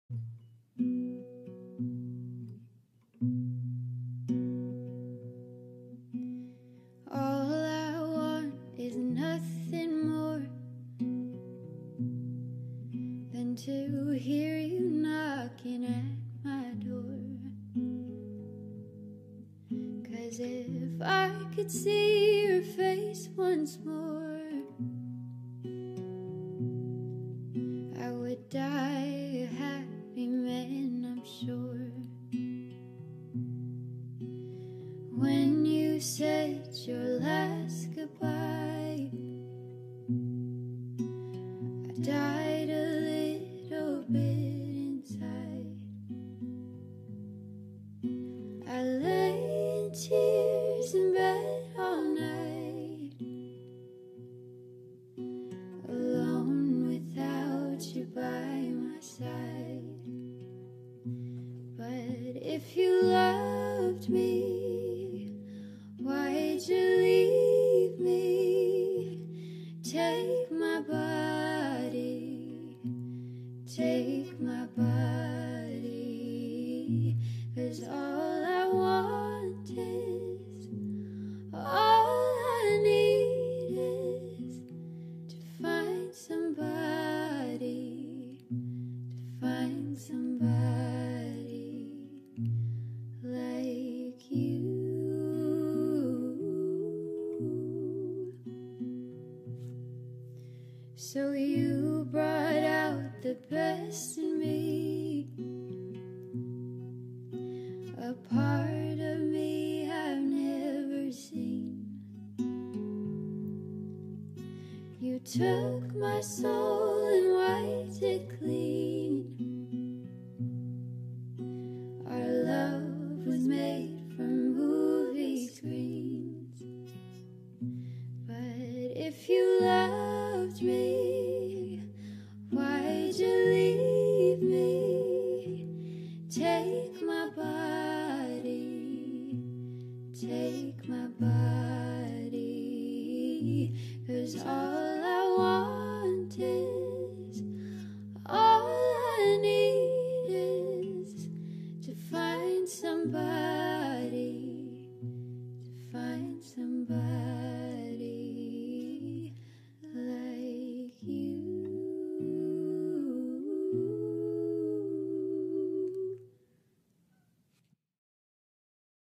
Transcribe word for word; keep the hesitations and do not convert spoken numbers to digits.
All I want is nothing more than to hear you knocking at my door. 'Cause if I could see your face once more, I would die a happy man, I'm sure. When you said your last goodbye, I died a little bit inside. I lay in tears in bed all night, alone without you by my side. But if you loved me, why'd you leave me? Take my body, take my body, 'cause all I want is, all I need is to find somebody, to find somebody like you. So you brought out the best in me, a part of me I've never seen. You took my soul and wiped it clean. Our love was made from movie screens. But if you loved me, why'd you leave me? Take my body, take my body, 'cause all